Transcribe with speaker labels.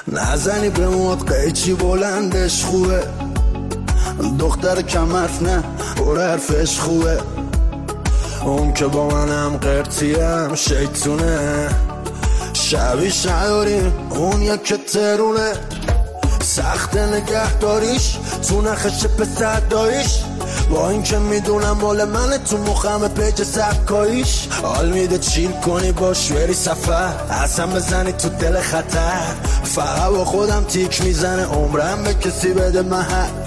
Speaker 1: نزنی به موت قیچی بلندش خوبه، دختر کم حرف نه پر حرفش خوبه. اون که با منم قرتیم شیطونه، شبیش نداریم اون یک ترونه. سخت نگه داریش تو نخش پسر دایش، با این که میدونم مال منه تو مخم پیج سبکاییش. حال میده چیل کنی باش بری سفر، اصلا بزنی تو دل خطر. فقط با خودم تیک میزنه عمرم به کسی بده محل.